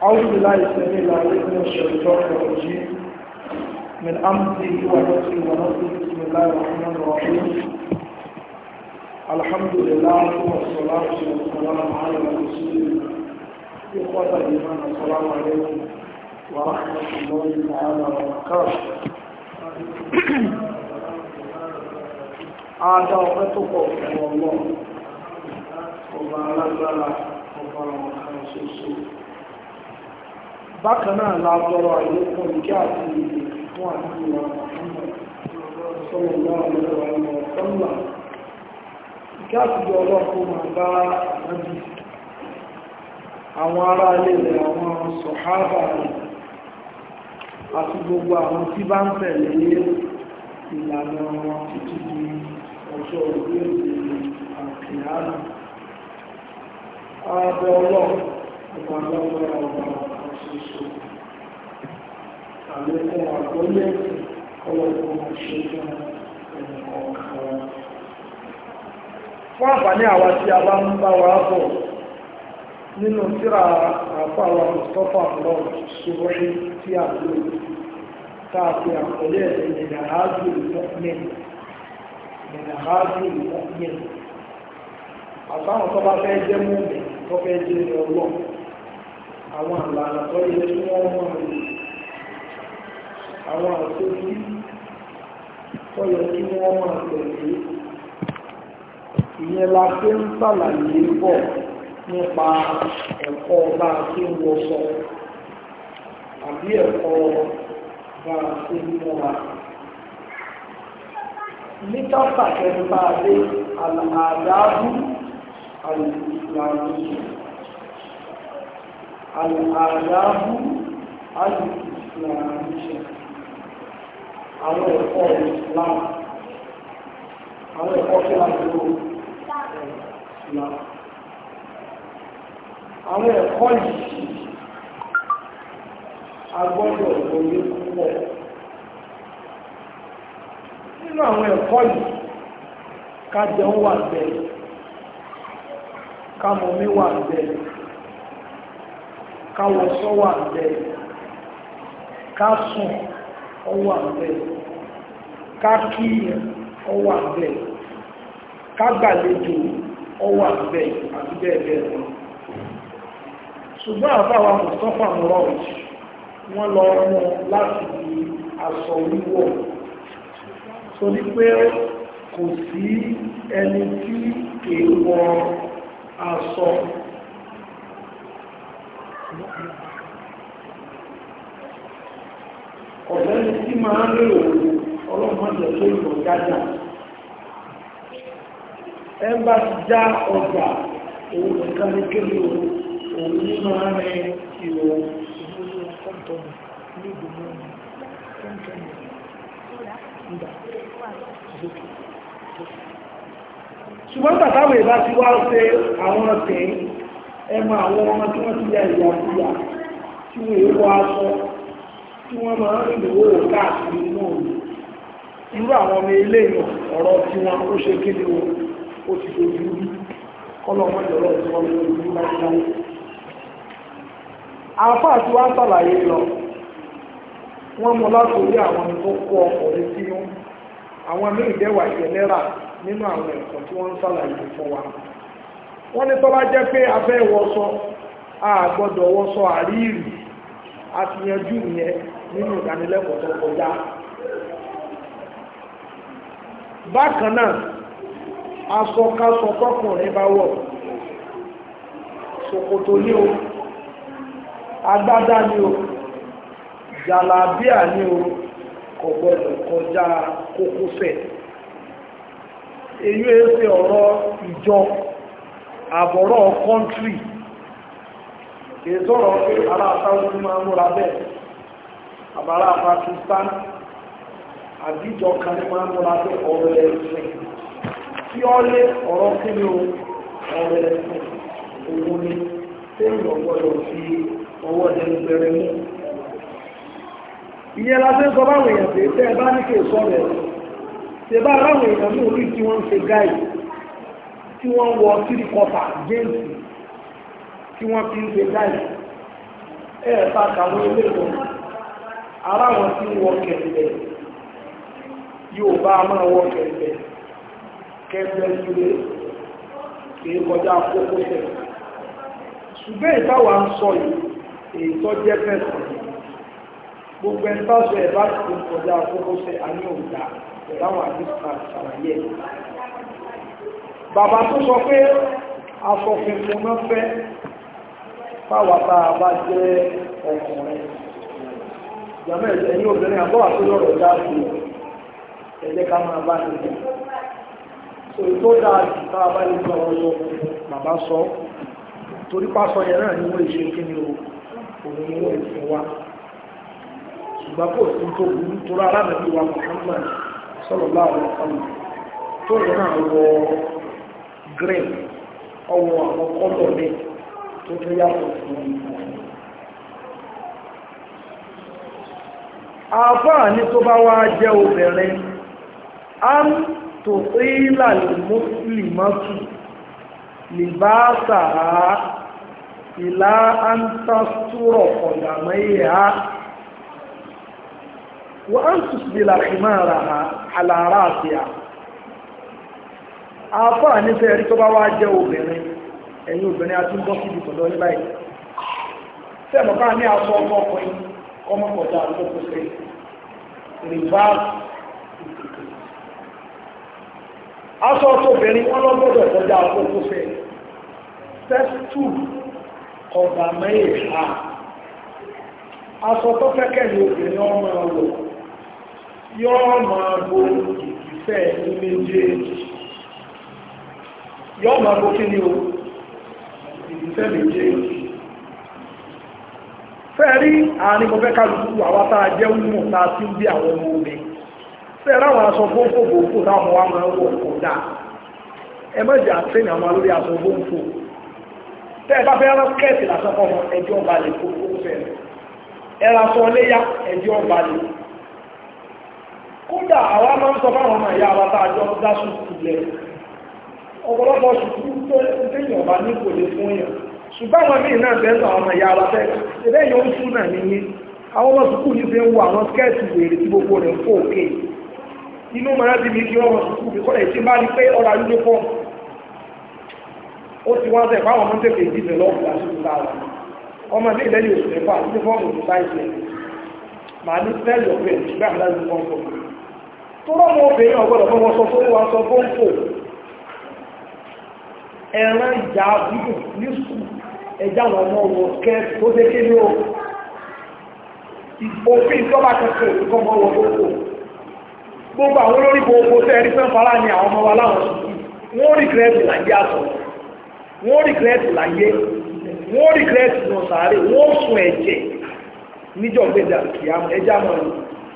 أعوذ بالله السميع العليم من الشيطان الرجيم من أمره ونفسه ونفسه بسم الله الرحمن الرحيم الحمد لله والصلاة والسلام على رسول الله إخوة الإيمان السلام عليكم ورحمة الله تعالى وبركاته Ada ọpẹ́ tó pọ̀ fún ọlọ́ ọba alágbára ọba ọ̀kan ṣoṣo. Bákan náà la tọrọ àlékún ìkẹ́ àti ìdè fún àdúgbò sọ́lọ̀ lọ́wọ́ sọ́lá. Ìkẹ́ àti ìdè ọlọ́pọ̀ máa bá ànábì àwọn ará ilé rẹ̀ àwọn sọ̀hábà rẹ̀ àti gbogbo àwọn tí bá ń tẹ̀lé ìlànà wọn títí di ọjọ́ orílẹ̀-èdè àkìyàrá. Ààbẹ̀ ọlọ́run ọba lọ́wọ́ ọba ṣoṣo. Àlékún àgbọ́lẹ̀ ọlọ́pọ̀ ṣe fún ẹnìkọ̀ọ̀kan. Fún àǹfààní àwa tí a bá ń bá wa bọ̀ nínú tírà àpáwà Mustapha lord ṣubọ́rí tí a lò táàfi àkọlé ẹ̀dẹ̀ ìdàhájú ìmọ̀mìn àtàwọn tó bá fẹ́ jẹ́ mọ́mìn tó fẹ́ jẹ́ ọlọ́ àwọn àlànà tó yẹ tí wọ́n mọ̀ rí àwọn àtòjú tó yẹ tí wọ́n mọ̀ tẹ̀lé ìyẹn la fi ń sàlàyé bọ̀ nípa ẹ̀kọ́ bá a ti ń wọṣọ àbí ẹ̀kọ́ bá a ti ń múra. Ní kápá kẹta dé àdáàbù àlùfààní àdáàbù àlùfààní àwọn ẹ̀kọ́ Islam àwọn ẹ̀kọ́ kí a ti lò Islam. Àwọn ẹ̀kọ́ yìí a gbọ́dọ̀ lórí púpọ̀. Nínú àwọn ẹ̀kọ́ yìí ká jẹun wà bẹ́ẹ̀, ká mọ̀mí wà bẹ́ẹ̀, ká wọṣọ wà bẹ́ẹ̀, ká sùn ó wà bẹ́ẹ̀, ká kíyàn ó wà bẹ́ẹ̀, ká gbàlejò ó wà bẹ́ẹ̀ àti bẹ́ẹ̀ bẹ́ẹ̀ lọ. Ṣùgbọ́n àbáwa Mustapha mọ́rọ̀wì wọ́n lọ mú láti di aṣọ wíwọ̀ tó ní pé kò sí ẹni tí èèwọ̀ aṣọ ọ̀lẹ́ni tí máa ń rí òun ọlọ́mọdé tó ìlọ̀ jájá ẹ bá ti já ọjà òun nìkan ní kéde òun ní máa ń rìn ìwọ̀ ṣùgbọ́n tàtàwẹ̀ ìbá ti wá ṣe àwọn ọ̀tẹ̀ ẹmọ àwọn ọmọ tí wọ́n ti yà ìyàkúyà tí wọ́n èèwọ̀ aṣọ tí wọ́n máa ń rìn lówó káàkiri náà irú àwọn ọmọ ilé ìwọ̀n ọ̀rọ̀ tí wọ́n ó ṣe kéde ó ti dojú rí kọ́lọ̀mọ́jọ́rọ̀ tí wọ́n lórí ní láìláì. Àfá àti wá sàlàyé lọ, wọ́n mú látorí àwọn tó kó ọkùnrin sínú, àwọn ní ìdẹ́wà ìjẹlẹ́rà nínú àwọn ẹ̀kọ́ tí wọ́n ń sàlàyé fún wa. Wọ́n ní tó bá jẹ́ pé a fẹ́ wọṣọ, a gbọ́dọ̀ wọṣọ àríìrì, a ti yanjú ìyẹn nínú ìdánilẹ́kọ̀ọ́ tó kọjá. Bákan náà, aṣọ káṣọ tọkùnrin bá wọ̀, ṣòkòtò ní o, agbádá ní o, jàlábíà ní o, kò gbọdọ̀ kọjá kókósẹ̀. Èyí ẹsẹ̀ ọ̀rọ̀ ìjọ àbọ̀rọ̀ kọ́ntírì èsọ̀rọ̀ pé ará Saudi máa múra bẹ́ẹ̀ àbárá Pakistan àbíjọ kan ní máa múra bẹ́ẹ̀ ọ̀rọ̀ ẹ̀sìn tí ó lé ọ̀rọ̀ kí ni ọ̀rọ̀ ẹ̀sìn òun ni tẹ́yìn ọgbọ́dọ̀ fi ọwọ́ ẹgbẹ̀rẹ̀ mú. Ìyẹn lásán sọ báwọn èèyàn pé tẹ́ ẹ bá ní kí èso rẹ̀ ṣe bá ráwọn èèyàn ní orí tí wọ́n ń ṣe gáì tí wọ́n wọ 3/4 jéǹsì tí wọ́n fi ń ṣe gáì ẹ̀ẹ̀ta kàwọn ilé ìwọ̀n ara wọn tí wọ́n kẹ̀lẹ̀ yóò bá máa wọ́n kẹ̀lẹ̀ kẹ̀lẹ̀ sílé kìí kọjá kókó tẹ̀ ṣùgbọ́n ìtawà ń sọ yìí èyí tó jẹ́ fẹ́sàn gbogbo ẹ̀ntàṣọ ẹ̀bá ti kọjá kókó tẹ̀ àní òǹdà ìdáwọn àdíṣà ṣàlàyé bàbá tó sọ pé afọ̀fẹ́fẹ́ náà fẹ́ fáwàtà bá jẹ́ ọkùnrin ìjọmọ́ ẹ̀yìn obìnrin àbọ́wà tó lọ́rọ̀ dáàbò ẹ̀jẹ́ ká máa bá nìyẹn so tó dáa jù táa bá lè gbọ́ ọ̀rọ̀ bàbá sọ torí pásọ yẹn náà ni wọ́n ìṣe kí ni òun ni wọ́n ìfẹ́ wá ṣùgbọ́n kò sí tó burú tó rárá nàbí wa Muhammad sallallahu alaihi wasallam tó yẹn náà wọ green ọwọ́ àwọn kọ́lọ̀ ní tó tó yàtọ̀ fún àfáà ní tó bá wá jẹ́ obìnrin am tó ìlà lè mọ́sùlùmọ́sù lè bá sàá ìlà àǹtàstúrọ̀ ọ̀dàmọ́ ìhà wọ́n á tùsùlẹ̀ àfimàrà àlàárà àti àfáà ní fẹ́ẹ̀rí tó bá wá jẹ́ obìnrin ẹ̀yin obìnrin àti ń bọ́ síbi tọ̀dọ̀ ní báyìí tẹ́ẹ̀mọ̀ bá ní aṣọ ọmọ ọkùnrin ọmọkọ̀dá àtọ́kùnrin reverse aṣọ ọ̀tọ̀bìnrin wọ́n lọ́gbọ́dọ̀ kọjá àtọ́kùnrin tẹ́sítù ọ̀dà mẹ́ẹ̀ẹ́ta aṣọ tó fẹ́kẹ́ ní obìnrin ọmọ ọlọ́ yọ́ máa bo ìfẹ́ ní méjèèjì yọ́ máa bo kí ni o ìfẹ́ méjèèjì fẹ́ẹ̀rí àárín mo fẹ́ kálùkù àwátá jẹ́ wúmọ̀ táa tí ń bí àwọn ọmọ omi fẹ́ẹ̀rá àwọn aṣọ gbóǹfò táwọn wá máa ń wọ̀ kọ̀dá ẹmọ́jà tẹ́nì àwọn alórí aṣọ gbóǹfò tẹ́ẹ̀ bá fẹ́ rán kẹ́ẹ̀tì lásọ́kọ́ ọmọ ẹjọ́ balẹ̀ kókó fẹ́ẹ̀rẹ̀ ẹra sọ léyá ẹjọ́ balẹ̀ kódà àwa máa ń sọ fáwọn ọmọ ìyá àwátá àjọ dá sùkúù lẹ̀ ọ̀pọ̀lọpọ̀ sùkúù tó tẹ́yìn ọba ní kò lè fún èèyàn ṣùgbọ́n àwọn míì náà bẹ́ẹ̀ sọ àwọn ọmọ ìyá wa fẹ́ ẹ̀rẹ́ yóò ń fún náà níní àwọn ọmọ sùkúù ní fi ń wo àwọn skẹ́ẹ̀tì wèrè tí gbogbo rẹ̀ ń fò òkè inú mọ̀rán ti mi kí ọmọ sùkúù bí kọ́lẹ̀ tí bá ní pé ọ̀rọ̀ uniform ó ti wọ́n sẹ̀ fáwọn ọmọ tẹ̀lé ìdíje lọ́wọ́ lásìkò lára ọmọ ní ìlẹ́yìn oṣù mẹ́fà uniform ní sáìsì màá ní tẹ́lẹ̀ ọ̀pẹ̀ ìgbà àmì láti uniform fún mi tó rọ́mọ obìnrin ọgbọ́dọ̀ fún wọn sọ fún wọn sọ fún fò ẹ̀rán ìjà bíbù ní sùkúù ẹjá wọn ọmọ wọn kẹ́ẹ̀kì tó dé kéde o òfin ìjọba kẹ́kẹ́ ìkọ́mọ wọn gbogbo àwọn olórí gbogbo tẹ́ẹ̀rí fẹ́ǹfàrà ní àwọn ọmọ wa láwọn sùkúù wọ́n rí gírẹ́ẹ̀tì láyé àtọ̀ wọ́n rí gírẹ́ẹ̀tì láyé wọ́n rí gírẹ́ẹ̀tì lọ sàárè wọ́n sùn ẹ̀jẹ̀ níjọ̀gbẹ́dà kìámù ẹjá mọ̀ ní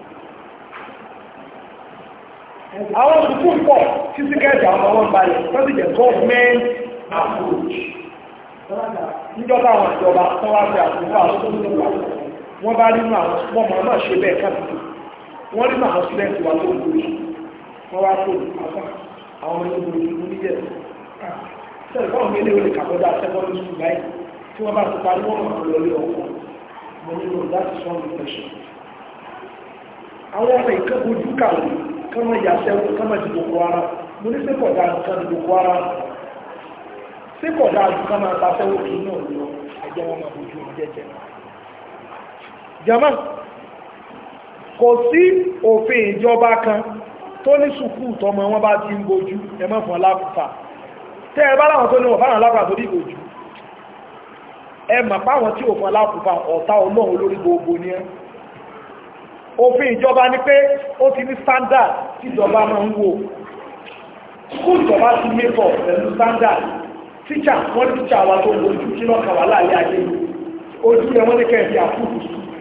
àwọn sùkúù pọ̀ títí kẹ́ẹ̀tì àwọn ọmọ balẹ̀ tọ́sí jẹ́ government approach níjọba àwọn ìjọba tó wá fẹ́ àtúnfà àtúnfà wọ́n bá nínú àwọn ọmọ náà ṣe bẹ́ẹ̀ káàkiri wọ́n nínú àwọn sílẹ̀ǹtì wà tó gbòòrò wọ́n wá tó àfà àwọn ọmọ ìlú ìlú níjẹ̀ sẹ́lẹ̀ fáwọn ilé ìwé kàkọ́dá secondary school báyìí tí wọ́n bá ti parí wọ́n mọ̀ lórí ọkọ̀ mo nílò láti sọ ìpẹ̀ṣẹ̀ àwọn ọmọ ìkẹ́kọ̀ọ́ ojú kàwé kọ́mọ ìyàsẹ́wọ́ kọ́mọ ìdìbò kọ́ ara mo ní sẹ́kọ̀ọ́dá nǹkan ìdìbò kọ́ ara síkọ̀dá àjùká máa ta fẹ́wọ́ kí náà lọ ẹjẹ́ wọn máa bójú jẹ́jẹ́ jama kò sí òfin ìjọba kan tó ní sùkúù tọmọ wọn bá ti ń bójú ẹmọ́ fún aláfùfà tẹ́ ẹ bá láwọn tó ní wọ̀n fáwọn aláfùfà tó ní ìbòjú ẹ mà páwọn tí ò fún aláfùfà ọ̀tá ọlọ́run olórí gbogbo ní ẹ òfin ìjọba ni pé ó ti ní standard tí ìjọba máa ń wò sùkúù ìjọba ti mẹ́kọ̀ pẹ̀lú standard tíṣà wọ́n tíṣà wa tó ojú kí lọ́kà wà láàrin ayé ojú ẹ wọ́n ní kẹ́ẹ̀fì àfúrù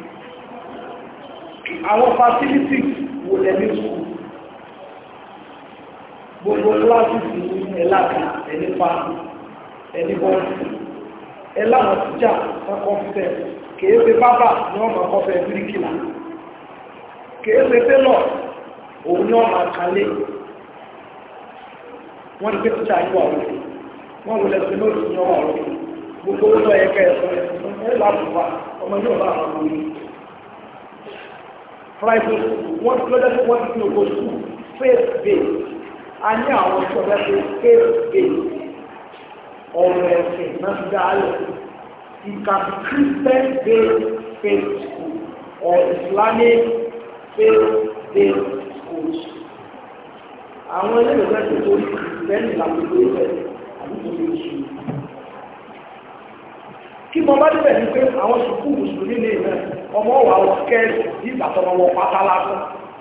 àwọn facilities wò lẹ́ní sùkúù gbogbo kíláàsì ní ẹ̀láka ẹni fáàmù ẹni bọ́ọ̀sì ẹláwọn tíṣà wọ́n kọ́fẹ́ kèése bábà ní wọ́n máa kọ́fẹ́ bíríkìlà kèése tẹ́lọ̀ òun ní wọ́n máa kalé wọ́n ní pé tíṣà yíwà wọ́n wọ́n wọlé sí lóòtù ní ọwọ́ ọ̀rọ̀ gbogbo ó lọ ẹ̀kẹ́ ẹ̀sọ́ ẹ̀sọ́ láàpùpá ọmọ ọmọdé ọ̀la àwọn ọmọ yìí private wọ́n ti lọ́jọ́ tí wọ́n ti fi ògbó school faith based a ní àwọn ìṣọ̀rẹ́ pé faith based ọ̀rọ̀ ẹ̀sìn náà ti dá ayọ̀ it can be Christian based faith school or Islamic faith based schools àwọn ilé ìwé tó tó lẹ́yìn ìlànà ìwé àbí tó lè ṣe kí mo bá débẹ̀ ní pé àwọn sùkúù mùsùlùmí ní ìlẹ̀ ọmọ wà wọ kẹ́ẹ̀sì ní ìgbàtọ̀ wọn pátá lásán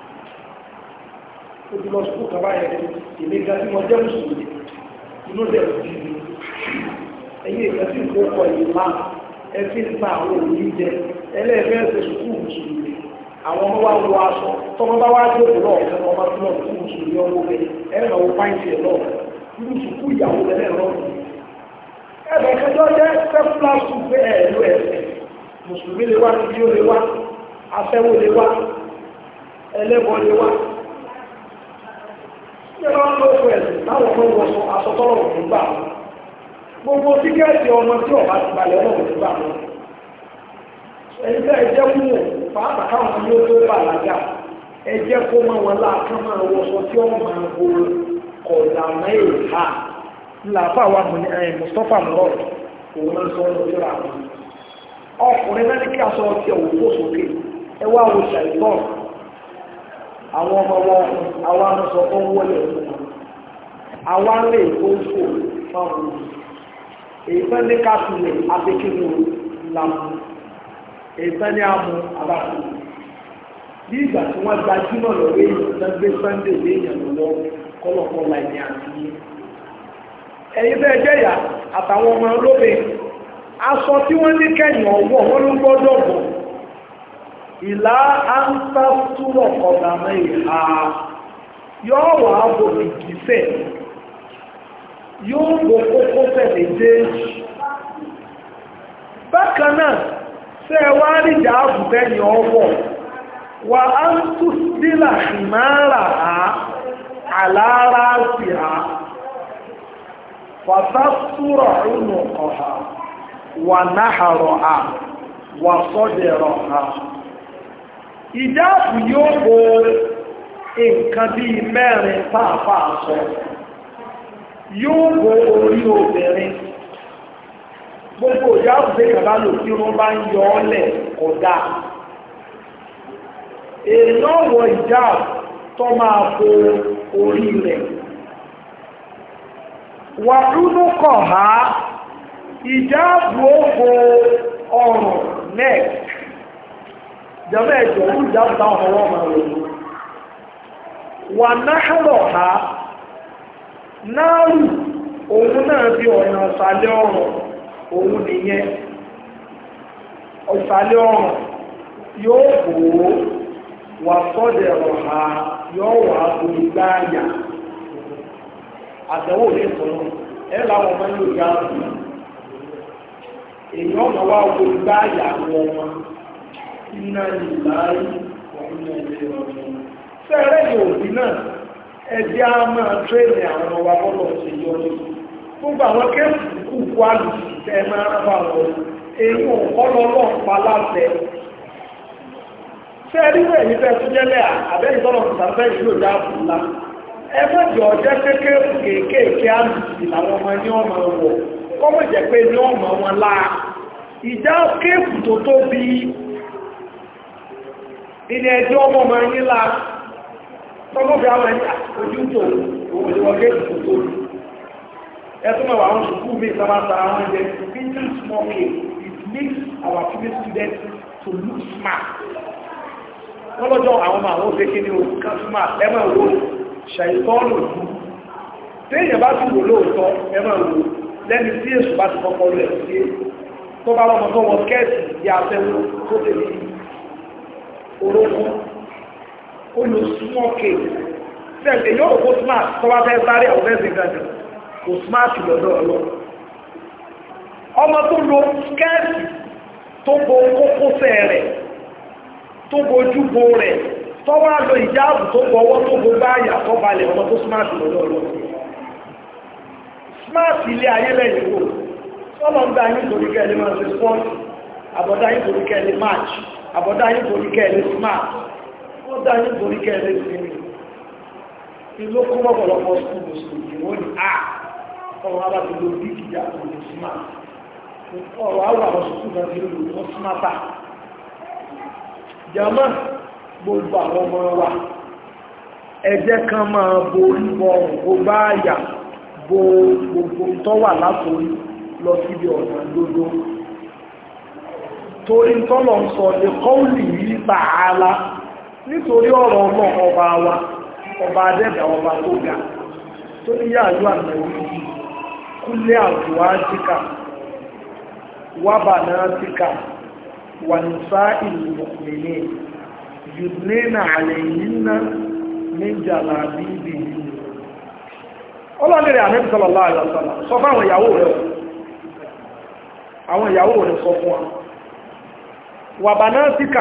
ó ti lọ sùkúù kan báyẹn ìlé ga tí wọ́n jẹ́ mùsùlùmí inú dẹ̀ sí i ẹ̀yìn ìgbà tí nǹkan kọ yìí máa ẹ fi ń ta àwọn òní jẹ ẹlẹ́ẹ̀fẹ́ ṣe sùkúù mùsùlùmí àwọn ọmọ wa wọ aṣọ tọmọ bá wá jókòó náà ọ̀fẹ́ ọmọ tó lọ sùkúù mùsùlùmí ọmọ bẹ ẹ̀rọ wọ pàǹtì ẹ̀ náà irú sùkúù ìyàwó lẹ́lẹ́ ẹ̀bẹ̀ kẹjọ jẹ́ sẹ́fúnlá sùn pé ẹ̀lú ẹ̀sẹ̀ mùsùlùmí lè wá níbi ó lè wá afẹ́wó lè wá ẹlẹ́bọ lè wá yẹ́rọ lóòfò ẹ̀sìn láwọn ọmọ ìwọ̀sọ asọ́tọ́rọ̀ òkúgbà gbogbo tíkẹ́ẹ̀tì ọmọ tí ọba ti balẹ̀ ọmọ òkúgbà wọn ẹni tẹ́ ẹjẹ́ mú pàápàá káwọn ní ó tó bà lága ẹjẹ́ kó mọ́ wọn láàkán máa wọṣọ tí ó máa bo kọ̀ọ̀dà mẹ́rin ha ńláfà wà Mustapha mọ́rọ̀ òun náà sọ ọ́nà síra wọn ọkùnrin náà ní kí a sọ ọtí ẹ̀wò tó sókè ẹwà wo ṣàìtọ́ àwọn ọmọ wọn àwọn anúsọ tó ń wọlé ọdún àwọn lè tó ń fò fáwọn èyí tán ní kápìlẹ̀ abékínú làmù èyí tán ní àmú abáfẹ́ bí ìgbà tí wọ́n gbajúmọ̀ lọ́wọ́ èyí tán gbé Sunday léèyàn lọ́wọ́ kọ́lọ̀kọ́ láì ní àti ẹ̀yin bẹ́ẹ̀ jẹ́yà àtàwọn ọmọ olóbe aṣọ tí wọ́n ní kẹ́yìn ọwọ́ wọ́n ló gbọ́dọ̀ bọ̀ ìlà áńtàtúrọ̀ kọ̀dàmẹ́ ìhà yóò wà bò ìgbìfẹ́ yóò bò kókó tẹ̀lé déjì bákan náà ṣe wá ríjà àbùkẹ́yìn ọwọ́ wà áńtùsílà ìmáàrà àlára sí ha fàtàtúrọ̀ ìnù ọ̀há wà náhàrọ̀ à wà sọ́dẹ̀rọ̀ ha ìjáàbù yóò bò nǹkan bí mẹ́rin pàápàá sọ yóò bò orí obìnrin gbogbo ìjáàbù tí kàbá lò tí wọ́n bá ń yọ ọ́lẹ̀ kódà èèyàn wọ ìjáàbù tó máa bò orí rẹ̀ wà rúnú kọ̀ ha ìjáàbù ògbò ọrùn neck jẹ́mẹ́ ẹ̀jọ̀ ní ìjáàbù táwọn ọmọ máa rẹ̀ wà náhàrọ̀ ha náàrù òun náà bí ọ̀nà ọ̀sàlẹ̀ ọrùn òun nìyẹn ọ̀sàlẹ̀ ọrùn yóò bò wà sọ́dẹ̀ ọ̀há yóò wà onígbáyà àtẹ̀wò ní ìfọ̀nà ẹ̀ láwọn ọmọ yóò yá ọ̀hún èèyàn ọmọ wa onígbáyà wọn iná ìlàáyí ọ̀hún ẹ̀lẹ́ ọ̀hún fẹ́rẹ́ yóò bí náà ẹjẹ́ á máa tréèdì àwọn ọmọ wa bọ́lọ̀ sí yọ ní gbogbo àwọn kẹ́sì kú kú àlùsì tẹ́ máa rábà wọn èyí ò kọ́ lọ́lọ́ pa láṣẹ fẹ́rí rẹ̀ ní fẹ́ tún jẹ́lẹ̀ àbẹ́yìn tọ́lọ̀ ìsàfẹ́ ìlú ìjà àbúlá ẹgbẹ́jì ọjẹ́ kéèkéèké àlùsì làwọn ọmọ ní ọmọ wọ̀ kọ́mọ̀ jẹ́ pé ní ọmọ wọn láà ìjà kéèkù tó tó bí ilé ẹjọ́ ọmọ ọmọ yín láà tọ́gbọ́bẹ̀ àwọn ẹ̀yà ojú tó òwòlẹ́wọ́ kéèkù tó tó bí ẹtún mẹ́wàá àwọn sùkúù bí sábàtà àwọn ẹgbẹ́ thinking small cake it makes our female students to look smart wọ́n lọ́jọ́ àwọn ọmọ àwọn òfin kíní òkúkan smart ẹmọ̀ ìwò ṣàìtọ́nù téèyàn bá tún wò lóòótọ́ ẹmọ̀ ìwò lẹ́ni tí èsù bá ti kọ́kọ́ rẹ̀ sí tó bá lọ́mọ tó wọ kẹ́ẹ̀sì bí afẹ́wó tó lè ní orókún ó lò small cake sẹ́ẹ̀lẹ̀ yóò kó smart tó bá fẹ́ sáré àwọn ẹ̀sìn gàdì kò smart lọ́dọ̀ ọlọ́ ọmọ tó lo skẹ́ẹ̀tì tó bo kókósẹ̀ rẹ̀ tó bojúbo rẹ̀ tó wá lo ìjáàbù tó bọwọ́ tó gbogbo àyà tó balẹ̀ ọmọ tó smart lọ́dọ̀ ọlọ́ smart ilé ayé lẹ́yìn wò sọ́lọ́ ń dá yín torí kẹ́lẹ́ máa ṣe spọ́ọ̀tì àbọ̀dá yìí torí kẹ́lẹ̀ march àbọ̀dá yìí torí kẹ́lẹ̀ smart wọ́n dá yìí torí kẹ́lẹ̀ sinmi ìlú kó mọ́pọ̀lọpọ̀ skúl mùsùlùmí wọ́n ni ọ̀rọ̀ alábìlò bí kìí àkùnrin smart ọ̀rọ̀ àwọn àwọn skúl náà ti lò wọ́n smarta jama gbogbo àwọn ọmọ wa ẹ jẹ́ kan máa borí bọ̀rùn ó bá àyà bo gbogbo tó wà látòrí lọ síbi ọ̀nà dodo torí tọ́lọ̀ ń sọ lè kọ́ùlì yìí tààlà nítorí ọ̀rọ̀ ọmọ ọba wa ọba adẹ́dà ọba tó ga tó ní yàájú àmẹ́rí kúlé àjùwájíkà wábànátíkà wà ní sáà ìlú mọ̀mìnì yùdínà àlẹ́yìnà ní jàlàbíbì ọlọ́nìrẹ̀ àmẹ́bí sallallahu alaihi wasallam sọ fún àwọn ìyàwó rẹ̀ sọ fún wa wàbànátíkà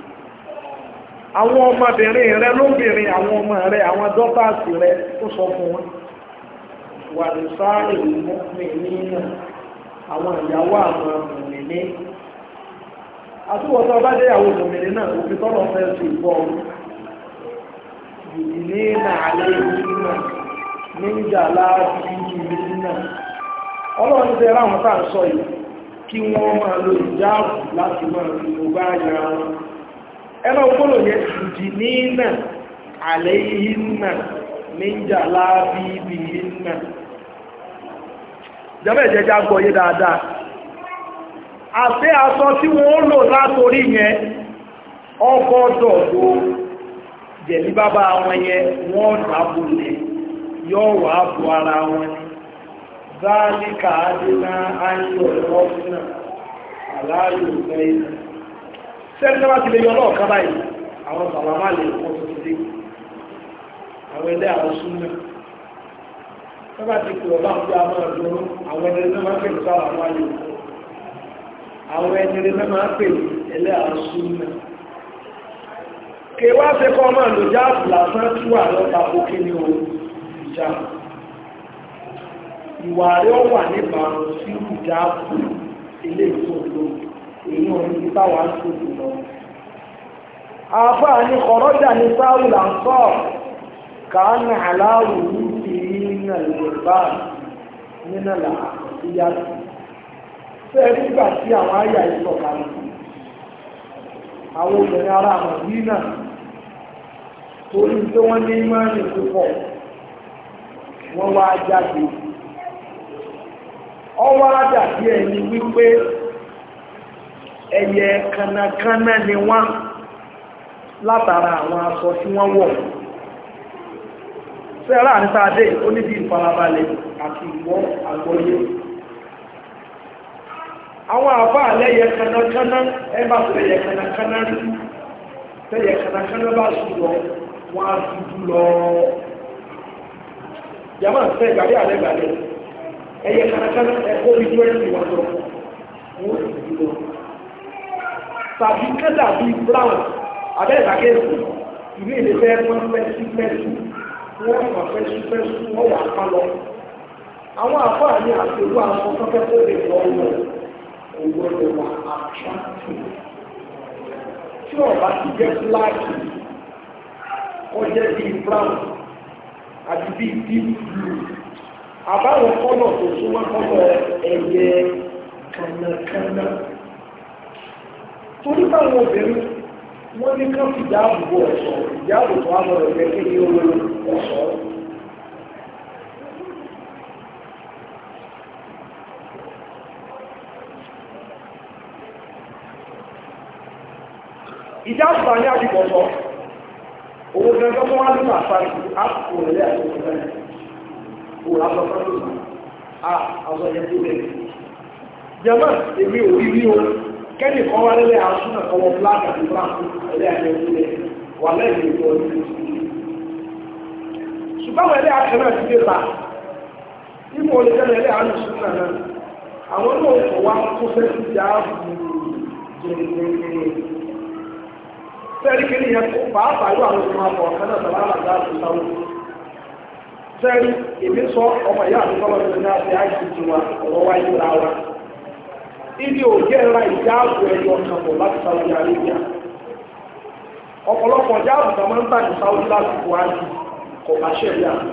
àwọn ọmọbìnrin rẹ lóbìnrin àwọn ọmọ rẹ àwọn dọ́tàsì rẹ tó sọ fún wọn wà ní sáàrì mọ́mìnì àwọn ìyàwó àwọn mọ̀mìnì àtúwọ̀tọ́ bá jẹ́ ìyàwó mọ̀mìnì náà òfin tọ́lọ̀ fẹ́ sí ìbọ̀ ìdílé náà alẹ́ ìlú náà níjà láàbí ìlú náà ọlọ́run tẹ́ ráwọn tàà sọ yìí kí wọ́n máa lo ìjáàbù láti máa fi ọgbá yàrá wọn ẹnà ògbólò yẹ ìdílé náà alẹ́ ìlú náà níjà láàbí ìlú náà jẹ́bẹ̀ jẹ́já gbọ́ yé dáadáa àti aṣọ tí wọ́n lò látorí yẹn ọgọ́dọ̀dọ̀ jẹ̀lí bàbá wọn yẹn wọ́n dábòlẹ̀ yóò wà bú ara wọn ni záàlìkà adínà ayọ̀ ọ̀fúnà aláàyò lẹ́yìn sẹ́ńtẹ́wà ti lè yọ lọ́ọ̀ká báyìí àwọn sàlámà lè wọ́n tó ti dé àwọn ilé àwọn súnmọ́ sábà ti kò ọba ń gbé àwọn ọdún àwọn ẹni tó máa ń pè ní sáwà wá lè àwọn ẹni tó máa ń pè ní ẹlẹ́ àṣù náà kèwà fẹ́ kọ́ máa lò jáàbù lásán tí wà lọ́ta òkè ní ohun ìjà ìwà rẹ̀ wà níbàámu sí ìjáàbù ilé ìtòkò èyí ò ní táwà ń tòkò lọ àfáà ní kọ̀rọ́jà ní sáwùlà ń sọ kàánà aláwù ní nínú ìgbà nínú ìyàtọ̀ fẹ́ nígbà tí àwọn àyà ìsọ̀kalẹ̀ àwọn obìnrin ará Mádínà torí tí wọ́n ní mẹ́rin púpọ̀ wọ́n wá jáde ọwọ́ àjàdí ẹni wípé ẹyẹ kanakana ni wọ́n látara àwọn aṣọ tí wọ́n wọ̀ sẹ́rà ní sáadé oníbi ìfarabalẹ̀ àti ìwọ́ àgbọ́yé àwọn àbá àlẹ́yẹ kanakana ẹgbà tẹ́yẹ kanakana rí tẹ́yẹ kanakana bá ṣùgbọ́ wọ́n á dúdú lọ yàmá tẹ́ ìgbàdé àlẹ́gbàdẹ́ ẹyẹ kanakana ẹ̀kọ́ orí 20 wọ́n lọ wọ́n dúdú lọ tàbí kẹ́dà bí brown abẹ́ ìdàkẹ́sì ìlú ìlẹ́fẹ́ wọ́n pẹ́sí wọ́n wà fẹ́sùfẹ́sù wọ́n wà pa lọ àwọn àfáà ní àpèrú àwọn kọ́kẹ́ tó lè lọ wọ̀ òwúrọ̀ wà àtúntò tí ọba ti jẹ́ fúláàkì ó jẹ́ bíi brown àti bíi deep blue àbáwọn kọ́nà tó súnmọ́ kọ́nà ẹ̀yẹ kànàkànà torí báwọn obìnrin wọ́n ní ká fi ìjáàbò ọ̀ṣọ́ ìjáàbò tó wà lọ́rọ̀ ẹgbẹ́ kí ní owó ọ̀ṣọ́ ìjáàbò ní àdìbọ̀sọ́ owó gẹ́gẹ́ tó wá nínú àfáàrí àpò rẹ̀ àti òṣèlú òun àbọ̀sọ́ tó sà àṣọ yẹn tó bẹ̀rẹ̀ jẹ́mọ́ èmi ò rí rí o kẹ́ni kan wá lẹ́lẹ́ àṣúnà kọwọ́ black àti black ẹlẹ́ àjẹ́ ìpínlẹ̀ wà lẹ́yìn ìjọ ọdún ṣùgbọ́n ẹlẹ́ àkẹ́nà ti dé ta nínú olùkẹ́lẹ̀ ẹlẹ́ àṣúnà náà àwọn náà kọ̀ wá tó fẹ́ sí ìjà sẹ́rí kí ni yẹn kó pàápàá yóò àwọn ọmọ akọ̀ ọ̀kẹ́ náà tẹ̀lé àlàjá àti sáwọn sẹ́rí èmi sọ ọmọ ìyá àti sọ́wọ́ ilé òjé ra ìjáàbù ẹyọ kan bọ̀ láti Saudi Arabia ọ̀pọ̀lọpọ̀ jáàbù tó máa ń tà ní Saudi láti buhari kò bá ṣẹlẹ̀ àná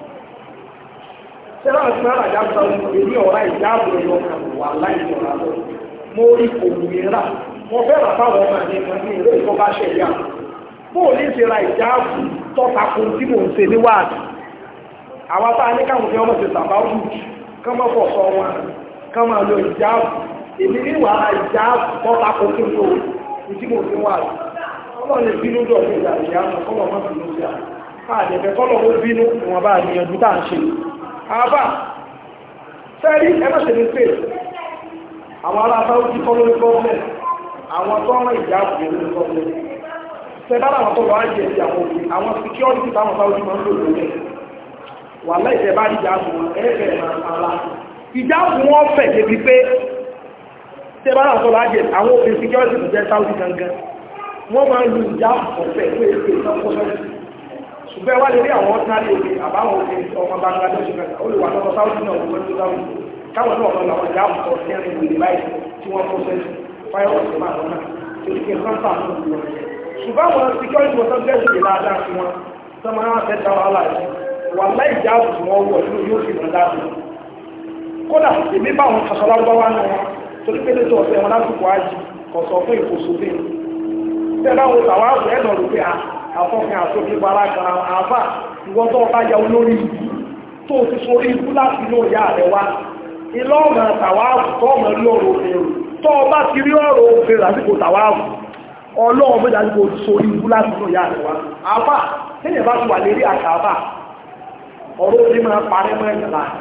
sẹ́lá àti náírà jáàbù Saudi èmi ọ̀rá ìjáàbù ẹyọ kan wà láì jọra lọ mo rí òmìnira mo fẹ́ rà fáwọn ọmọ mi kan ní ìlú ìkọ́ bá ṣẹlẹ̀ àná bóò ní ṣe ra ìjáàbù tọ́ta kun tí mò ń ṣe níwáàdì àwọn tá a ní káwọn fi ọmọ ṣe sàbáwù kán mọ́ pọ̀ sọ wọn kán máa lo ìjáàbù èmi ní wàhálà ìjáàbù tọ́ta kun tí mo tí mo fi wáàdì ọlọ́run lè bínú dọ̀ ní ìgbà ìyá ọmọ kọ́lọ̀ mọ́ bínú sí àdẹ̀fẹ́ kọ́lọ̀ ó bínú ìwọ̀n bá níyànjú tá à ń ṣe àbá fẹ́rí ẹmọ́sẹ̀ ní pé àwọn ará sáwọ́dí kọ́ lórí gọ́ọ̀mẹ̀ àwọn tó rán ìjáàbù lórí gọ́ọ̀mẹ̀ sẹ́dára àwọn tó lọ ájẹ́ sí àwọn òbí àwọn security táwọn sáwọ́dí máa ń lò lórí wà láìsẹ̀ bá ìjáàbù wọn ẹ̀ẹ́fẹ̀ ara ìjáàbù wọn fẹ̀ débi pé sẹ́dára àwọn tó lọ ájẹ́ àwọn òbí security tó jẹ́ sáwọ́dí gangan wọ́n máa ń lu ìjáàbù ọ̀fẹ́ fún èdè ìsọ́kọ́sọ́sì ṣùgbọ́n wá lè rí àwọn ordinary òbí àbáwọn òbí ọmọ Bangladesh mẹ́ta ó lè wà lọ́wọ́ sáwọ́dí náà wọ́n tó dáwọ́ káwọn náà lọ́wọ́ àwọn ìjáàbù tó ní ẹ̀rìn ìwé báyìí tí wọ́n process fáyọ́ọ̀sì máa lọ́nà torí pé sáńtà náà lọ ṣùgbọ́n àwọn security wọ́n tọ́jú ẹ̀sìn ìlàdá sí wọn tó máa ń fẹ́ dáwọ́ aláìsí wà láì jáàbù tí wọ́n wọ̀ nínú yóò fi mọ̀ dáàbò kódà èmi bá wọn kàṣọ lárúbáwá náà wọn torí pé lẹ́tọ̀ ọ̀sẹ̀ wọn lásìkò ájì kọ̀sọ̀ fún ìfòsófin tẹ́ bá wọn tàwa àbọ̀ ẹ̀ náà rò pé àfọ́fin àsófin para kan àfà ìwọ́n tó ọba ya olórí ìlú tó ti sórí ikú láti inú ìyá rẹ̀ wá ilé ọmọ tàwa tó ọmọ rí ọ̀rọ̀ òfin tó ọba ti rí ọ̀rọ̀ òfin lásìkò tàwa ọlọ́run méjì àti kò sórí ikú láti inú ìyá rẹ̀ wá àfà tẹ́yẹ̀ bá ti wà lérí àkàbà ọ̀rọ̀ òfin máa parẹ́ mọ́ ẹ̀jẹ̀ láti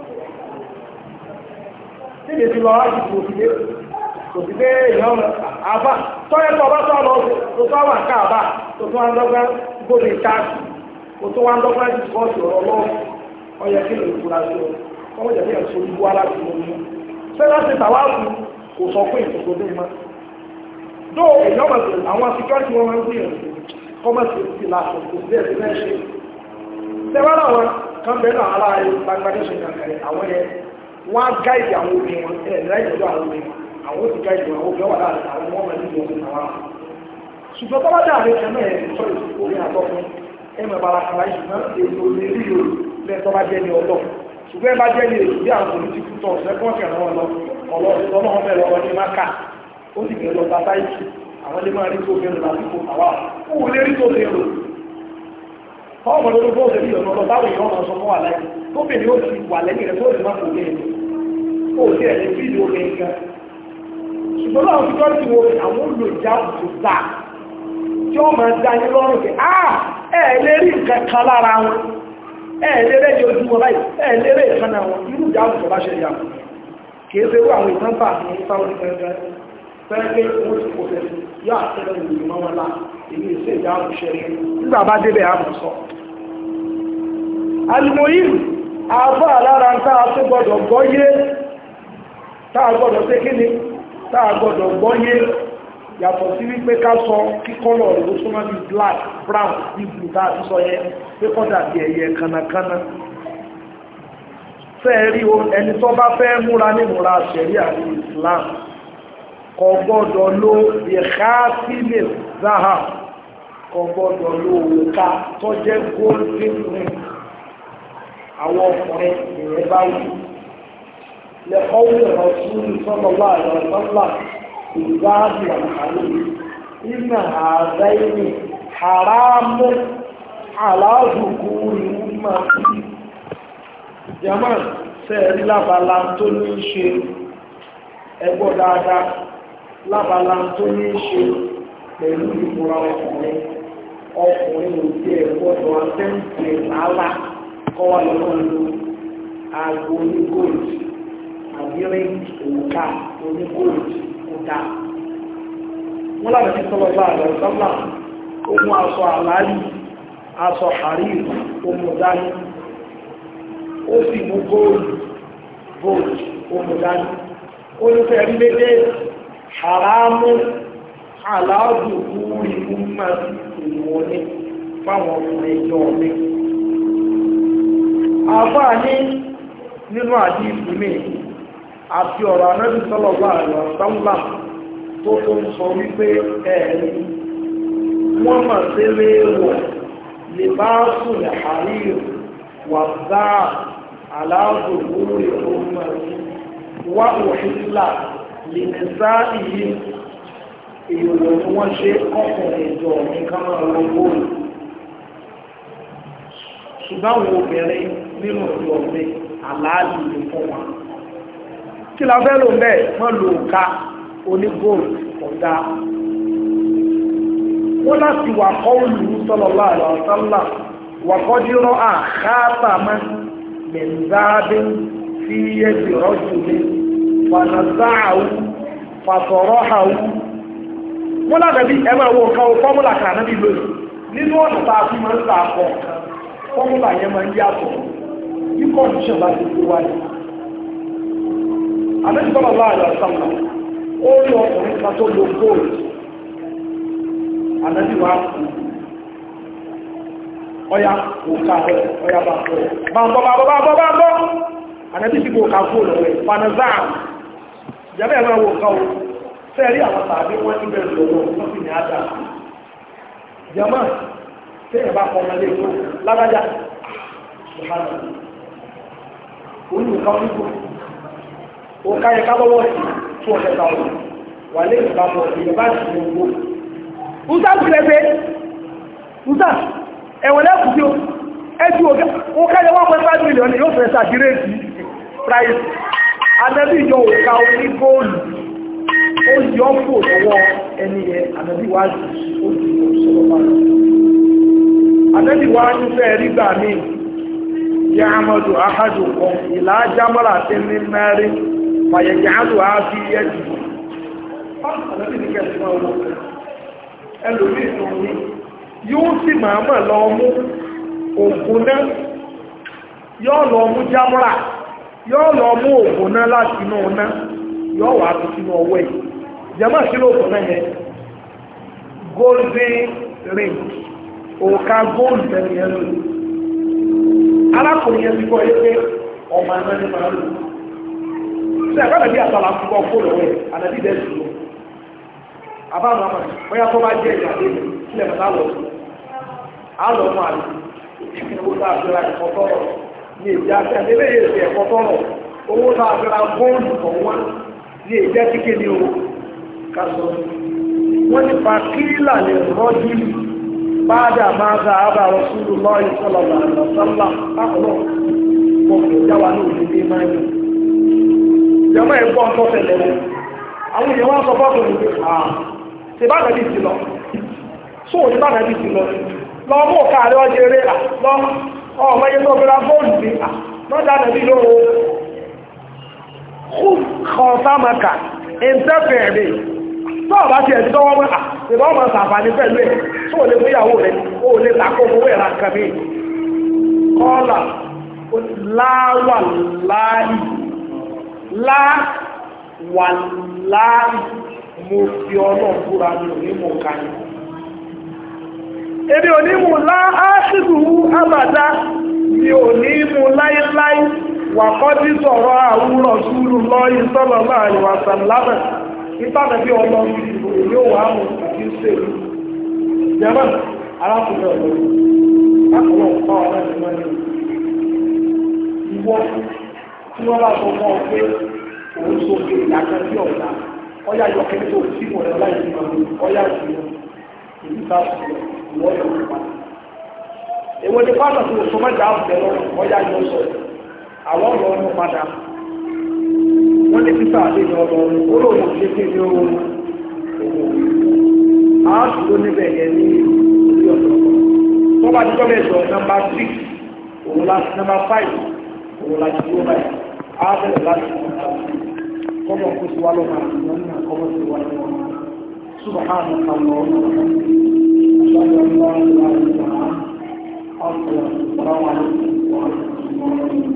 tẹ́yẹ̀ ti lọ láti kò sí pé èèyàn àbá tọ́yẹ́ tó bá tọ́ lọ tó tọ́ wà káàbà tó tó wá ń dọ́gbẹ́ gbóde káàkiri kò tó wá ń dọ́gbẹ́ dìkọ́sì ọ̀rọ̀ lọ́wọ́ ọyẹ kí lè fura sí ọ kọ́mọ̀ jẹ́ bí ẹ̀sọ́ ibú aláti mọ́ ní ṣé láti tàwáàkù kò sọ fún ìfòkò dé mọ́ dó èèyàn mọ̀ sí àwọn security wọn máa ń gbìyànjú kọ́mọ̀ sí ti lásán kò sí ẹ̀sìn náà ṣe tẹ́wọ́n àwọn kan bẹ́ẹ̀ náà aláàrẹ Bangladesh kankan àwọn yẹn wọ́n á gáìdì àwọn obìnrin wọn ẹ̀ẹ́dẹ́gbẹ̀rún àwọn obìnrin àwọn ti gáìdì àwọn obìnrin wà láàrin àwọn ọmọ ẹni ìwọ̀n àwọn ṣùgbọ́n tọ́lá dáadé ẹ̀mẹ́ ẹ̀ sọ́rọ̀ orí àtọ́fún ẹmẹ̀ barakara ìṣùgbọ́n èlò lè rí o lẹ́tọ́ bá jẹ́ ní ọlọ́ ṣùgbọ́n ẹ bá jẹ́ ní èsì bí àwọn politiku tọ́ ṣẹ́kọ́ kẹrẹ wọn lọ ọlọ́ọ̀lọ́ wọn bẹ̀rẹ̀ wọn ní máka ó sì bẹ̀rẹ̀ lọ tata ìṣù àwọn lè máa rí tó bẹ̀rẹ̀ lásìkò àwa ó lè rí tó bẹ̀rẹ̀ ọmọ lórí bó ṣe rí ọ̀nà ọlọ́ táwọn èèyàn máa sọ fún wà láyé tó bẹ̀rẹ̀ ó ti wà lẹ́yìn rẹ̀ tó lè má kò lẹ́yìn ó sì ẹ̀ lè fi ìlú obìnrin kan ṣùgbọ́n àwọn security wo àwọn olùlò ìjáàbù tó dáa tí ó máa dá ní lọ́rùn pé ẹ̀ẹ̀lérí nǹkan kan lára wọn ẹ̀ẹ̀lérẹ́ ní ojú wọn báyìí ẹ̀ẹ̀lérẹ́ ìkànnà wọn irú ìjáàbù tó bá ṣe yà kìí ṣe irú àwọn ìtàntà ní sáwọ́dí gẹ́gẹ́ fẹ́ẹ́gbẹ́ wọ́n ti kò fẹ́sí yóò àtẹ́lẹ̀ ìlú mọ́ wọn lá èyí ìṣe ìjáàbù ṣe rí nígbà bá débẹ̀ àmọ̀ sọ alimoyim àfọ́ àlára ń táa tó gbọdọ̀ gbọ́yé táa gbọdọ̀ pé kíni táa gbọdọ̀ gbọ́yé yàtọ̀ sí wípé ká sọ kíkọ́lọ̀ rẹ̀ ó súnmọ́ bí black brown bí blue táa ti sọ yẹn pé kọ́dà bí ẹ̀yẹ kanakana fẹ́ẹ̀rí o ẹni tó bá fẹ́ múra ní múra ṣẹ̀rí àti Islam kò gbọ́dọ̀ lo ìhá sílẹ̀ záhà kò gbọ́dọ̀ lo òwúta tó jẹ́ golden ring àwọn ọkùnrin ìrẹ́ bá wù lẹ́kọ̀ọ́ ìrọ̀ sún sọ́lọ́lá ìrọ̀sọ́lá ìgbáàdì àmàlẹ́ iná àdáyé haramu aláàdùkú ìwúmọ̀ jẹ́mọ̀ sẹ́ẹ̀rí lábala tó ní ṣe ẹgbọ́ dáadáa lábala tó ní ṣe pẹ̀lú ìmúra ọkùnrin òbí ẹ̀gbọ́dọ̀ àtẹ́ǹtẹ̀ lálá kọ́wà lọ́wọ́ ló aago ní gold àbírin òǹkà oní gold kódà wọ́n lábẹ̀ ní sọ́lọ́gbà àlọ́ sọ́lá ohun aṣọ àlàáyì aṣọ àríyìn ohun dání ó sì mú gold ohun dání ó ní fẹ́ rí lédè haramu aláàdùkú ìlú máa ìwọ̀n ní fáwọn ọmọ ẹjọ́ mi àfáà ní nínú àdí ìfúnmí àti ọ̀rọ̀ Ànábì sallallahu alaihi wasallam tó ń sọ wípé ẹ̀rí wọ́n mọ̀ sí léèwọ̀ lè bá sùn àríyìn wà dáa aláàbòbò ìrọ̀mọ̀ wà òṣìṣà lè nìsá ìyí ìrọ̀lẹ̀ tí wọ́n ṣe ọkùnrin ìjọ ní kámọ́rọ̀ góòlù ṣùgbọ́n àwọn obìnrin nínú ìjọ mi àlàálì lè fún wọn kí la fẹ́ lò mẹ́ wọ́n lò ká onígóòlù ọ̀dá wọ́n láti wà kọ́ọ̀lù sallallahu alaihi wasallam wà kọ́dírọ́ àkáàtàmọ́ mẹ́nzáàdé fi yẹ́dì rọ́jùlé fanazáàwú fàtọ̀rọ̀hàwú wọ́n lábẹ̀bí ẹgbẹ́ owó kan fọ́múlà kan náà bí lónìí nínú ọ̀nà tá a fi máa ń ta àpọ̀ fọ́múlà yẹn máa ń yàtọ̀ bí kọ́ndíṣọ̀n bá ti gbé wáyé Ànábì sallallahu alaihi wasallam ó rí ọkùnrin kan tó lo góòlù Ànábì wa kú ọya òkà rẹ̀ ọya bá fọ́ bá ń bọ́ Ànábì sí òkà góòlù rẹ̀ fanazaa jẹ́bẹ̀ ẹ̀rọ òkà o fẹ́ẹ̀rí àwọn tàbí wọ́n ti bẹ̀rẹ̀ lọ́wọ́ wọ́n sì ní àdá jẹ́mọ́ tí ẹ̀bá kọ́ ọmọdé tó lágbájá olùkọ́ onígbò òkà yẹ kábọ́wọ́ sí 200,000 wà lè ìbábọ̀ ìyẹ̀bá sí gbogbo Usa sílẹ̀fẹ́ Usa ẹ̀wọ̀n lẹ́kùn tí ó ẹjú òkà yẹ 1.5 million yóò fẹ́ sàdírẹ́sì price Ànábì yọ òkà oní góòlù ó yọ fò lọ́wọ́ ẹni yẹ Ànábì wá jù ó jù lọ sọ́rọ̀ bá lọ Ànábì wá ń fẹ́ rí gbà mí yá àmọ́dù àhájò kan ìlà jámọ́lá tí ní mẹ́rin fàyẹ̀jẹ̀ àdù àáfí yẹ́jù Ànábì ní kẹsì máa wọ́n ẹlòmí ìtòmí yóò sì máa mọ̀ lọ mú ògùn náà yóò lọ mú jámọ́lá yóò lọ mú ògùn náà láti inú náà yóò wà tó sínú ọwọ́ ẹ̀ jẹmọ́ sílò ògùn náà yẹn golden ring òkà gold tẹ̀lé yẹn lórí arákùnrin yẹn ti kọ́ yé pé ọmọ ẹgbẹ́ ní máa lò sí ẹ̀kọ́ bí àtàlà ń kọ́ fóònù ẹ̀ àdàbí dẹ̀ sí lọ àbáwọn àmà bóyá tó bá jẹ́ ìyàdé sílẹ̀ mẹ́ta lọ àlọ́ mọ́ àlè owó tá a fẹ́ra ẹ̀kọ́ tọ́rọ̀ ní èdè àti àdébẹ̀ yẹ̀ sí ẹ̀kọ́ tọ́rọ̀ owó tá a fẹ́ra góòlù kan wá ní èdè kíké ní o kásọ̀ wọ́n ní pàkílà lè rọ́jú báadà máa za àbá Rasulullahi sallallahu alaihi wasallam àkọlọ́ mọ̀ kò jáwa ní òdìdí máa yìí jẹ́mọ́ ẹ̀gbọ́n tó tẹ̀lẹ̀ rẹ̀ àwọn èèyàn wọ́n sọ fọ́tò ní pé ṣe bá nàbí ti lọ sóò ní bá nàbí ti lọ lọ mú káàrí ọjọ́ eré lọ ọmọ yẹn tó fẹ́ra bóòlù ní lọ́jà nàbí lóòó kú kọ̀ọ̀sámàkà ìntẹ́fẹ̀ẹ́rẹ́ tó ọ̀bá ti ẹ̀dí tọ́wọ́ mọ́ ìbá ọmọ sàǹfààní pẹ̀lú ẹ̀ tó ò lè fún ìyàwó rẹ̀ ó lè tàkó owó ẹ̀rà nǹkan mi kọ́ọ̀là láwà láì láwà láì mo fi ọlọ́run búra ní onímọ̀ kanyọ ebi onímù láásìdù àbàdá mi ò ní mú láíláí wà kọ́ tí sọ̀rọ̀ àwúrọ̀ súrù lọ́yìn sallallahu alaihi wasallam ìtànà bí ọlọ́run ìdìbò yóò wà mú àti ṣèlú jẹ́mọ́ arákùnrin ọ̀lọ́run lákùnrin ọ̀pá ọ̀rẹ́ ìmọ̀ ní ìwọ tí wọ́n bá sọ fún ọ pé òun sókè ìdájọ́ sí ọ̀dà ọyá yọ kẹ́kẹ́ tó sí mọ̀ ẹ̀rọ láì fún ọdún ọyá ìṣúná èyí bá sọ ìwọ yọ nípa èwo ni pátá tó sọ mọ́jà àbùdẹ lọ́rùn ọyá yọ sọ àwọn ọlọ́run padà wọ́n ní títà àdéjọ ọlọ́run olóòwò ṣe kí ní owó àádùúgbò níbẹ̀ yẹn ní orí ọ̀dọ́ tó bá jíjọ́ mẹ́jọ nọ́mbà 6 òun láti nọ́mbà 5 òun láti dúró báyìí àádẹ́rẹ̀ láti kọ́mọ̀ kó sí wá lọ́nà àtìlọ́nà kọ́mọ̀ sí wá lọ́nà subhanahu wa ta'ala ashhadu an la ilaha illa anta astaghfiruka wa atubu ilayk